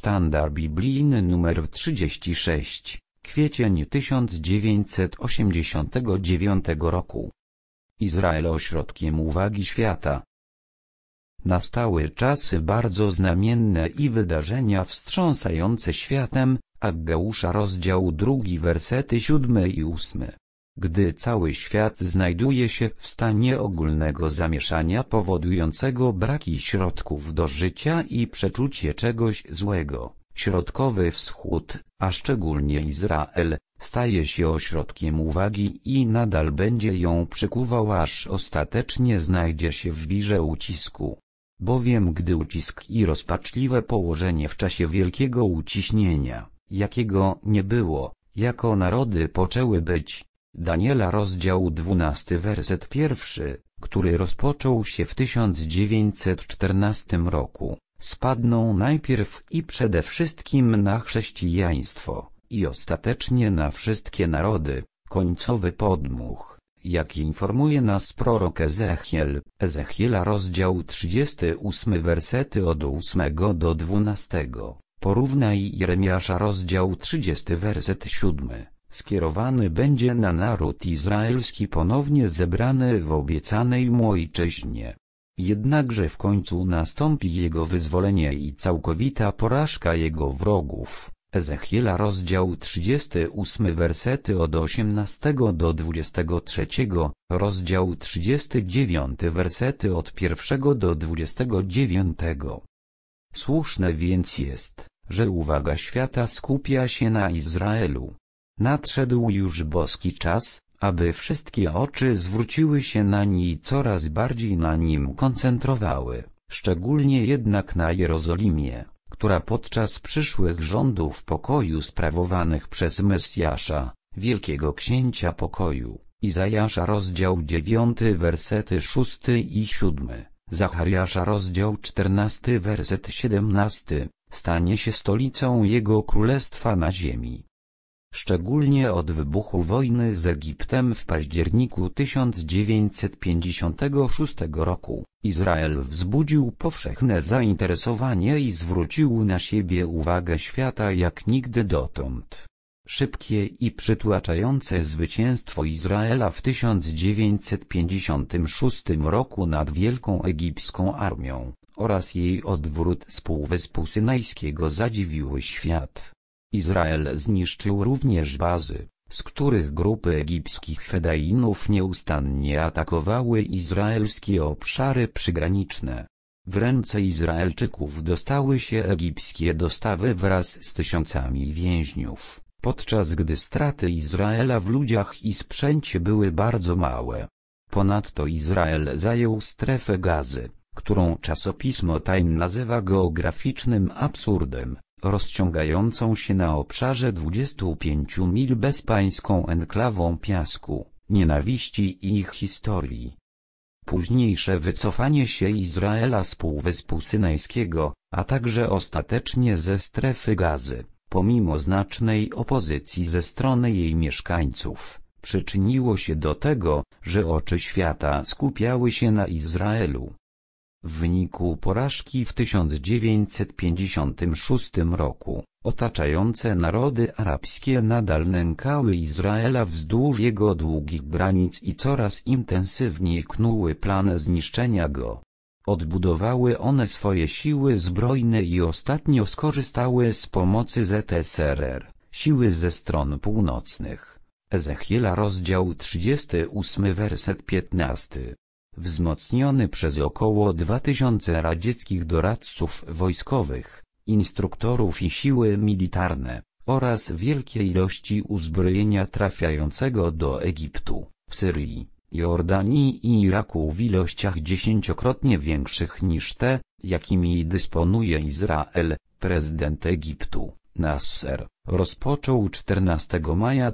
sztandar biblijny nr 36, kwiecień 1989 roku. Izrael ośrodkiem uwagi świata. Nastały czasy bardzo znamienne i wydarzenia wstrząsające światem. Aggeusza rozdział 2 wersety 7 i 8. Gdy cały świat znajduje się w stanie ogólnego zamieszania powodującego braki środków do życia i przeczucie czegoś złego, Środkowy Wschód, a szczególnie Izrael, staje się ośrodkiem uwagi i nadal będzie ją przykuwał, aż ostatecznie znajdzie się w wirze ucisku. Bowiem gdy ucisk i rozpaczliwe położenie w czasie wielkiego uciśnienia, jakiego nie było, jako narody poczęły być, Daniela rozdział 12 werset 1, który rozpoczął się w 1914 roku, spadną najpierw i przede wszystkim na chrześcijaństwo, i ostatecznie na wszystkie narody, końcowy podmuch, jak informuje nas prorok Ezechiel, Ezechiela rozdział 38 wersety od 8 do 12. Porównaj Jeremiasza rozdział 30 werset 7. Skierowany będzie na naród izraelski ponownie zebrany w obiecanej mu ojczyźnie. Jednakże w końcu nastąpi jego wyzwolenie i całkowita porażka jego wrogów. Ezechiela rozdział 38 wersety od 18 do 23, rozdział 39 wersety od 1 do 29. Słuszne więc jest, że uwaga świata skupia się na Izraelu. Nadszedł już boski czas, aby wszystkie oczy zwróciły się nań i coraz bardziej na nim koncentrowały, szczególnie jednak na Jerozolimie, która podczas przyszłych rządów pokoju sprawowanych przez Mesjasza, Wielkiego Księcia Pokoju, Izajasza rozdział 9 wersety 6 i 7, Zachariasza rozdział 14 werset 17, stanie się stolicą jego królestwa na ziemi. Szczególnie od wybuchu wojny z Egiptem w październiku 1956 roku, Izrael wzbudził powszechne zainteresowanie i zwrócił na siebie uwagę świata jak nigdy dotąd. Szybkie i przytłaczające zwycięstwo Izraela w 1956 roku nad Wielką Egipską Armią oraz jej odwrót z Półwyspu Synajskiego zadziwiły świat. Izrael zniszczył również bazy, z których grupy egipskich fedainów nieustannie atakowały izraelskie obszary przygraniczne. W ręce Izraelczyków dostały się egipskie dostawy wraz z tysiącami więźniów, podczas gdy straty Izraela w ludziach i sprzęcie były bardzo małe. Ponadto Izrael zajął strefę Gazy, którą czasopismo Time nazywa geograficznym absurdem, rozciągającą się na obszarze 25 mil bezpańską enklawą piasku, nienawiści i ich historii. Późniejsze wycofanie się Izraela z Półwyspu Synajskiego, a także ostatecznie ze strefy Gazy, pomimo znacznej opozycji ze strony jej mieszkańców, przyczyniło się do tego, że oczy świata skupiały się na Izraelu. W wyniku porażki w 1956 roku, otaczające narody arabskie nadal nękały Izraela wzdłuż jego długich granic i coraz intensywniej knuły plan zniszczenia go. Odbudowały one swoje siły zbrojne i ostatnio skorzystały z pomocy ZSRR, siły ze stron północnych. Ezechiela rozdział 38 werset 15. Wzmocniony przez około 2000 radzieckich doradców wojskowych, instruktorów i siły militarne, oraz wielkie ilości uzbrojenia trafiającego do Egiptu, Syrii, Jordanii i Iraku w ilościach dziesięciokrotnie większych niż te, jakimi dysponuje Izrael, prezydent Egiptu, Nasser, rozpoczął 14 maja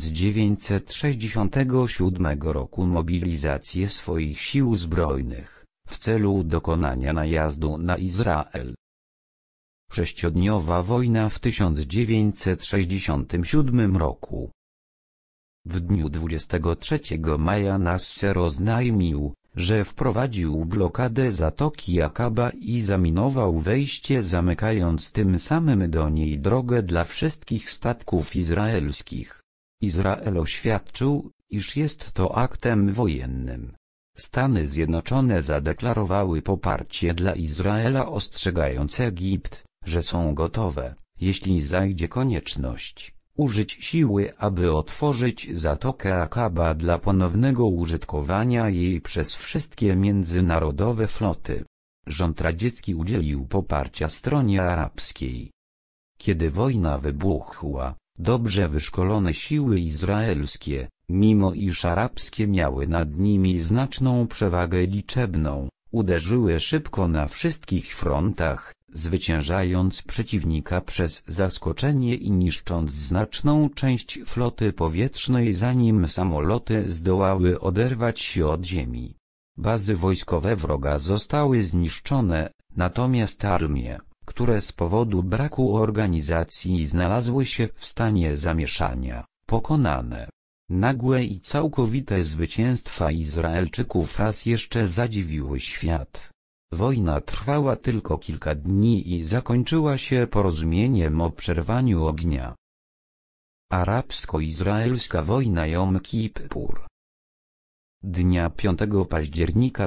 1967 roku mobilizację swoich sił zbrojnych, w celu dokonania najazdu na Izrael. Sześciodniowa wojna w 1967 roku. W dniu 23 maja Nasser oznajmił, że wprowadził blokadę Zatoki Akaba i zaminował wejście, zamykając tym samym do niej drogę dla wszystkich statków izraelskich. Izrael oświadczył, iż jest to aktem wojennym. Stany Zjednoczone zadeklarowały poparcie dla Izraela, ostrzegając Egipt, że są gotowe, jeśli zajdzie konieczność, użyć siły, aby otworzyć Zatokę Akaba dla ponownego użytkowania jej przez wszystkie międzynarodowe floty. Rząd radziecki udzielił poparcia stronie arabskiej. Kiedy wojna wybuchła, dobrze wyszkolone siły izraelskie, mimo iż arabskie miały nad nimi znaczną przewagę liczebną, uderzyły szybko na wszystkich frontach, zwyciężając przeciwnika przez zaskoczenie i niszcząc znaczną część floty powietrznej, zanim samoloty zdołały oderwać się od ziemi. Bazy wojskowe wroga zostały zniszczone, natomiast armie, które z powodu braku organizacji znalazły się w stanie zamieszania, pokonane. Nagłe i całkowite zwycięstwa Izraelczyków raz jeszcze zadziwiły świat. Wojna trwała tylko kilka dni i zakończyła się porozumieniem o przerwaniu ognia. Arabsko-izraelska wojna Jom Kippur. Dnia 5 października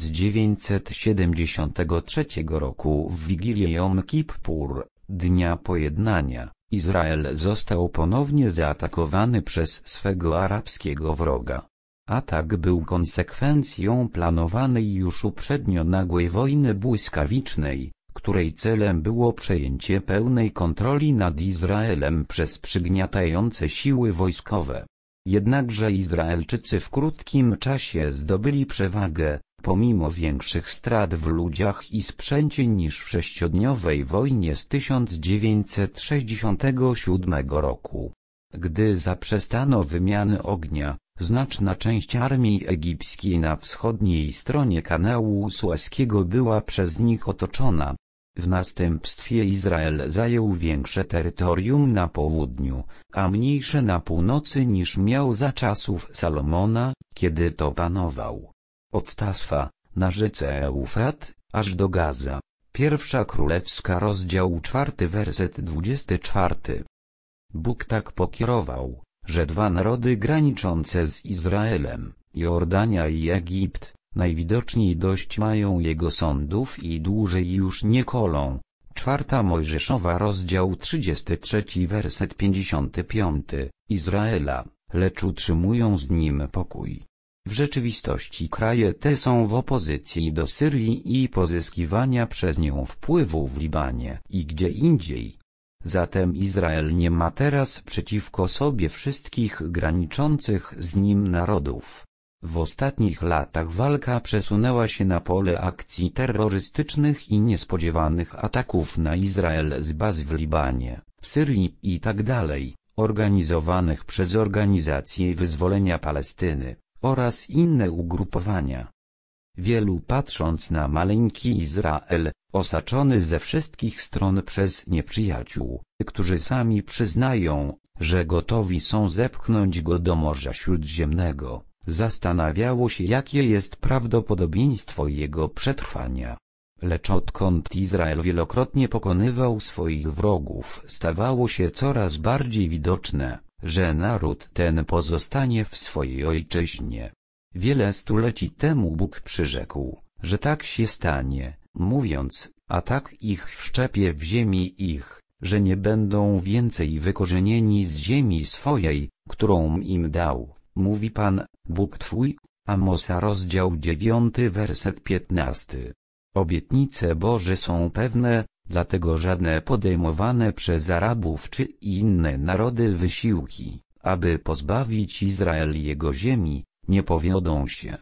1973 roku w Wigilię Jom Kippur, Dnia Pojednania, Izrael został ponownie zaatakowany przez swego arabskiego wroga. Atak był konsekwencją planowanej już uprzednio nagłej wojny błyskawicznej, której celem było przejęcie pełnej kontroli nad Izraelem przez przygniatające siły wojskowe. Jednakże Izraelczycy w krótkim czasie zdobyli przewagę, pomimo większych strat w ludziach i sprzęcie niż w sześciodniowej wojnie z 1967 roku. Gdy zaprzestano wymiany ognia, znaczna część armii egipskiej na wschodniej stronie kanału Sueskiego była przez nich otoczona. W następstwie Izrael zajął większe terytorium na południu, a mniejsze na północy niż miał za czasów Salomona, kiedy to panował. Od Tasfa, na rzece Eufrat, aż do Gaza. Pierwsza Królewska, rozdział 4, werset 24. Bóg tak pokierował, że dwa narody graniczące z Izraelem, Jordania i Egipt, najwidoczniej dość mają jego sądów i dłużej już nie kolą. 4 Mojżeszowa, rozdział 33, werset 55. Izraela, lecz utrzymują z nim pokój. W rzeczywistości kraje te są w opozycji do Syrii i pozyskiwania przez nią wpływu w Libanie i gdzie indziej. Zatem Izrael nie ma teraz przeciwko sobie wszystkich graniczących z nim narodów. W ostatnich latach walka przesunęła się na pole akcji terrorystycznych i niespodziewanych ataków na Izrael z baz w Libanie, Syrii itd., organizowanych przez Organizację Wyzwolenia Palestyny oraz inne ugrupowania. Wielu, patrząc na maleńki Izrael, osaczony ze wszystkich stron przez nieprzyjaciół, którzy sami przyznają, że gotowi są zepchnąć go do Morza Śródziemnego, zastanawiało się, jakie jest prawdopodobieństwo jego przetrwania. Lecz odkąd Izrael wielokrotnie pokonywał swoich wrogów, stawało się coraz bardziej widoczne, że naród ten pozostanie w swojej ojczyźnie. Wiele stuleci temu Bóg przyrzekł, że tak się stanie, mówiąc, a tak ich wszczepię w ziemi ich, że nie będą więcej wykorzenieni z ziemi swojej, którą im dał, mówi Pan, Bóg Twój. Amosa, rozdział 9, werset 15. Obietnice Boże są pewne, dlatego żadne podejmowane przez Arabów czy inne narody wysiłki, aby pozbawić Izrael jego ziemi, nie powiodą się.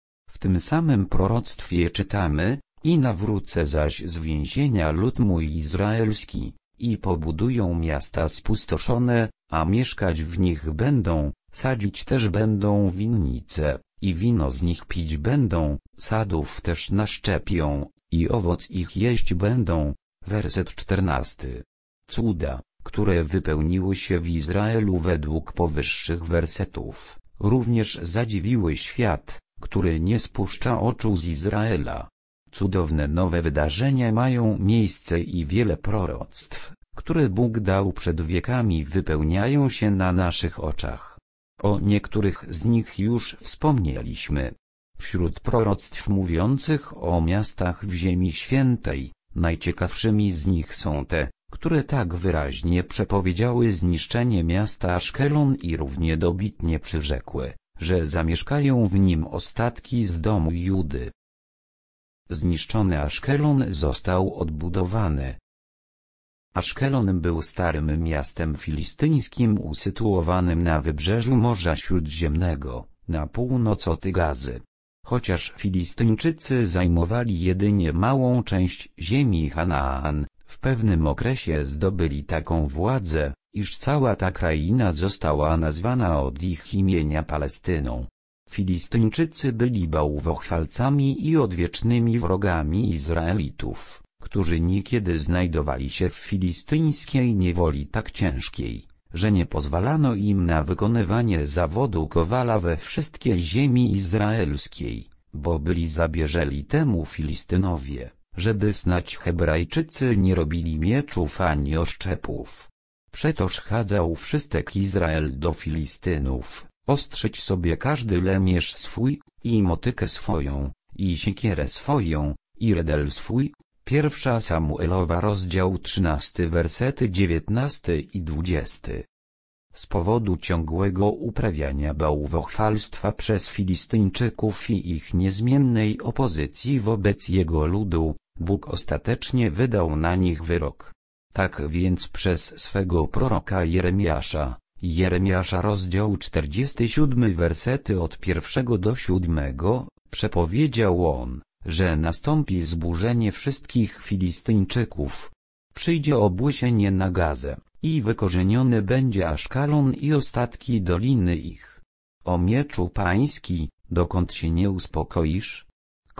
W tym samym proroctwie czytamy, i nawrócę zaś z więzienia lud mój izraelski, i pobudują miasta spustoszone, a mieszkać w nich będą, sadzić też będą winnice, i wino z nich pić będą, sadów też naszczepią, i owoc ich jeść będą. Werset 14. Cuda, które wypełniły się w Izraelu według powyższych wersetów, również zadziwiły świat, który nie spuszcza oczu z Izraela. Cudowne nowe wydarzenia mają miejsce i wiele proroctw, które Bóg dał przed wiekami, wypełniają się na naszych oczach. O niektórych z nich już wspomnieliśmy. Wśród proroctw mówiących o miastach w Ziemi Świętej, najciekawszymi z nich są te, które tak wyraźnie przepowiedziały zniszczenie miasta Aszkelon i równie dobitnie przyrzekły, że zamieszkają w nim ostatki z domu Judy. Zniszczony Aszkelon został odbudowany. Aszkelon był starym miastem filistyńskim usytuowanym na wybrzeżu Morza Śródziemnego, na północ od Gazy. Chociaż Filistyńczycy zajmowali jedynie małą część ziemi Kanaan, w pewnym okresie zdobyli taką władzę, iż cała ta kraina została nazwana od ich imienia Palestyną. Filistyńczycy byli bałwochwalcami i odwiecznymi wrogami Izraelitów, którzy niekiedy znajdowali się w filistyńskiej niewoli tak ciężkiej, że nie pozwalano im na wykonywanie zawodu kowala we wszystkiej ziemi izraelskiej, bo byli zabierzeli temu Filistynowie, żeby snać Hebrajczycy nie robili mieczów ani oszczepów. Przetoż chadzał wszystek Izrael do Filistynów, ostrzyć sobie każdy lemierz swój, i motykę swoją, i siekierę swoją, i redel swój. 1 Samuelowa rozdział 13 wersety 19 i 20. Z powodu ciągłego uprawiania bałwochwalstwa przez Filistyńczyków i ich niezmiennej opozycji wobec jego ludu, Bóg ostatecznie wydał na nich wyrok. Tak więc przez swego proroka Jeremiasza rozdział 47 wersety od 1 do 7, przepowiedział on, że nastąpi zburzenie wszystkich Filistyńczyków. Przyjdzie obłysienie na Gazę, i wykorzeniony będzie Aszkalon i ostatki doliny ich. O mieczu pański, dokąd się nie uspokoisz?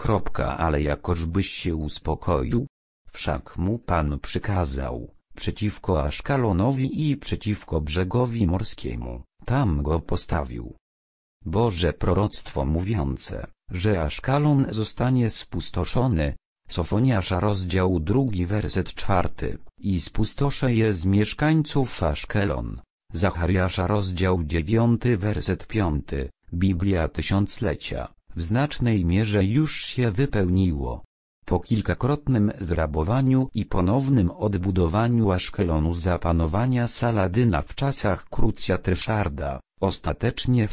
Ale jakożbyś się uspokoił? Wszak mu Pan przykazał, przeciwko Aszkalonowi i przeciwko brzegowi morskiemu, tam go postawił. Boże proroctwo mówiące, że Aszkalon zostanie spustoszony. Sofoniasza rozdział 2 werset 4, i spustoszeje z mieszkańców Aszkelon. Zachariasza rozdział 9 werset 5, Biblia Tysiąclecia, w znacznej mierze już się wypełniło. Po kilkakrotnym zrabowaniu i ponownym odbudowaniu Aszkelonu za panowania Saladyna w czasach Krucja Ryszarda, ostatecznie w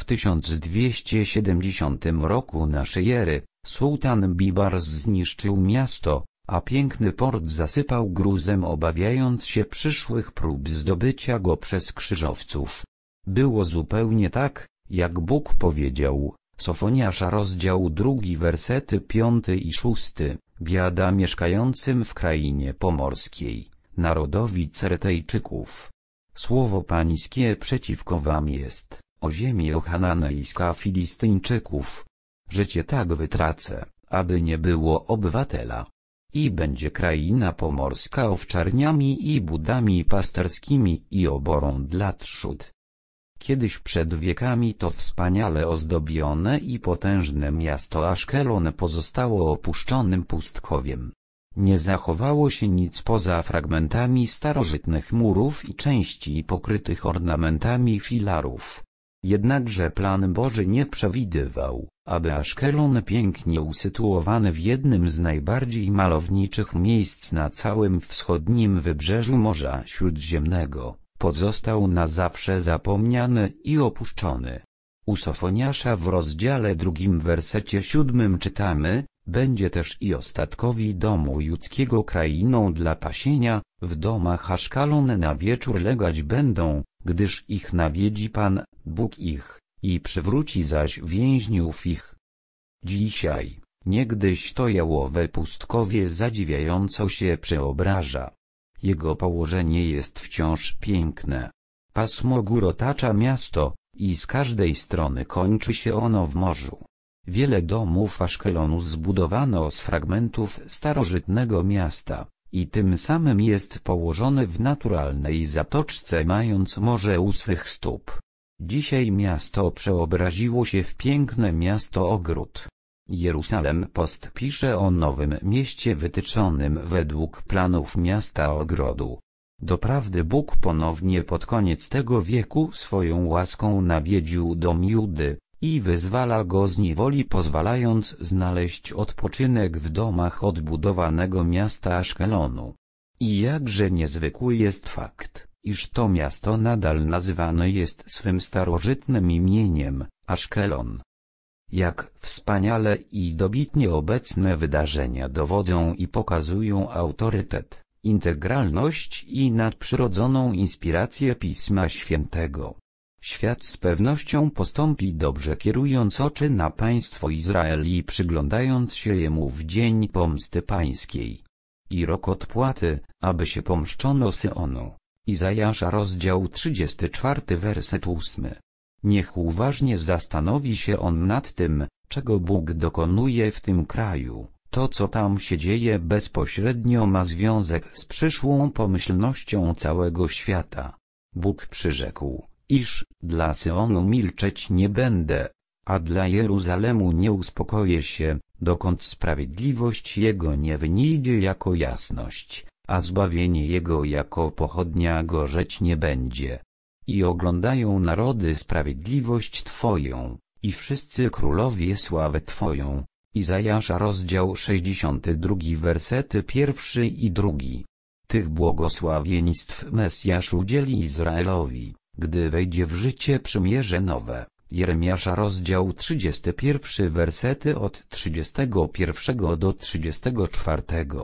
1270 roku naszej ery, sułtan Bibars zniszczył miasto, a piękny port zasypał gruzem, obawiając się przyszłych prób zdobycia go przez krzyżowców. Było zupełnie tak, jak Bóg powiedział. Sofoniasza rozdział 2 wersety 5 i 6, biada mieszkającym w krainie pomorskiej, narodowi Ceretejczyków. Słowo pańskie przeciwko wam jest, o ziemię chananejska Filistyńczyków, że cię tak wytracę, aby nie było obywatela. I będzie kraina pomorska owczarniami i budami pasterskimi i oborą dla trzód. Kiedyś przed wiekami to wspaniale ozdobione i potężne miasto Aszkelon pozostało opuszczonym pustkowiem. Nie zachowało się nic poza fragmentami starożytnych murów i części pokrytych ornamentami filarów. Jednakże plan Boży nie przewidywał, aby Aszkelon, pięknie usytuowany w jednym z najbardziej malowniczych miejsc na całym wschodnim wybrzeżu Morza Śródziemnego, pozostał na zawsze zapomniany i opuszczony. U Sofoniasza w rozdziale 2 wersecie 7 czytamy: będzie też i ostatkowi domu judzkiego krainą dla pasienia, w domach Aszkalon na wieczór legać będą, gdyż ich nawiedzi Pan, Bóg ich, i przywróci zaś więźniów ich. Dzisiaj, niegdyś to jałowe pustkowie zadziwiająco się przeobraża. Jego położenie jest wciąż piękne. Pasmo gór otacza miasto, i z każdej strony kończy się ono w morzu. Wiele domów Aszkelonu zbudowano z fragmentów starożytnego miasta, i tym samym jest położony w naturalnej zatoczce, mając morze u swych stóp. Dzisiaj miasto przeobraziło się w piękne miasto ogród. Jeruzalem Post pisze o nowym mieście wytyczonym według planów miasta ogrodu. Doprawdy Bóg ponownie pod koniec tego wieku swoją łaską nawiedził dom Judy i wyzwala go z niewoli, pozwalając znaleźć odpoczynek w domach odbudowanego miasta Aszkelonu. I jakże niezwykły jest fakt, iż to miasto nadal nazywane jest swym starożytnym imieniem, Aszkelon. Jak wspaniale i dobitnie obecne wydarzenia dowodzą i pokazują autorytet, integralność i nadprzyrodzoną inspirację Pisma Świętego. Świat z pewnością postąpi dobrze, kierując oczy na państwo Izrael i przyglądając się jemu w dzień pomsty pańskiej i rok odpłaty, aby się pomszczono Syonu. Izajasza rozdział 34 werset 8. Niech uważnie zastanowi się on nad tym, czego Bóg dokonuje w tym kraju. To, co tam się dzieje, bezpośrednio ma związek z przyszłą pomyślnością całego świata. Bóg przyrzekł, iż dla Syonu milczeć nie będę, a dla Jeruzalemu nie uspokoję się, dokąd sprawiedliwość jego nie wyjdzie jako jasność, a zbawienie jego jako pochodnia gorzeć nie będzie. I oglądają narody sprawiedliwość Twoją, i wszyscy królowie sławę Twoją. Izajasza rozdział 62 wersety 1 i 2. Tych błogosławieństw Mesjasz udzieli Izraelowi, gdy wejdzie w życie przymierze nowe. Jeremiasza rozdział 31 wersety od 31 do 34.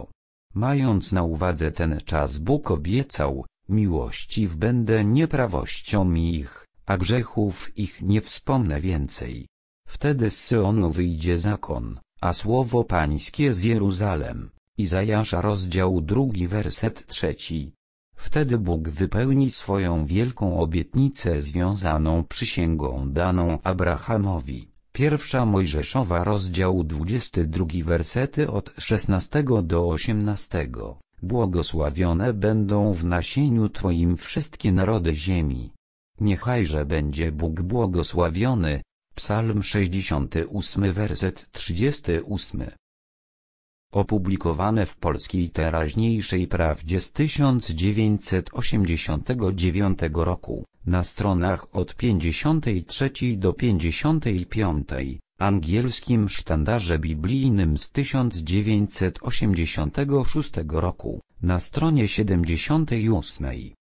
Mając na uwadze ten czas, Bóg obiecał, miłościw będę nieprawościom ich, a grzechów ich nie wspomnę więcej. Wtedy z Syonu wyjdzie zakon, a słowo pańskie z Jeruzalem. Izajasza rozdział 2 werset 3. Wtedy Bóg wypełni swoją wielką obietnicę związaną przysięgą daną Abrahamowi. 1 Mojżeszowa rozdział 22 wersety od 16 do 18. Błogosławione będą w nasieniu Twoim wszystkie narody ziemi. Niechajże będzie Bóg błogosławiony. Psalm 68 werset 38. Opublikowane w Polskiej Teraźniejszej Prawdzie z 1989 roku, na stronach od 53 do 55, angielskim sztandarze biblijnym z 1986 roku, na stronie 78.